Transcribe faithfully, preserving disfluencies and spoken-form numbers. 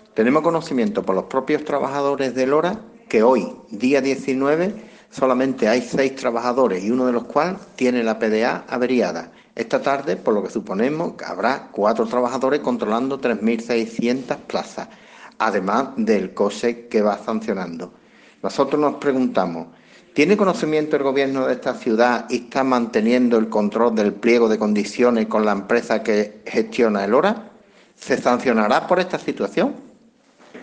Tenemos conocimiento por los propios trabajadores del Lora que hoy, día diecinueve, solamente hay seis trabajadores y uno de los cuales tiene la P D A averiada. Esta tarde, por lo que suponemos, habrá cuatro trabajadores controlando tres mil seiscientas plazas, además del COSE que va sancionando. Nosotros nos preguntamos, ¿tiene conocimiento el gobierno de esta ciudad y está manteniendo el control del pliego de condiciones con la empresa que gestiona el Lora? ¿Se sancionará por esta situación?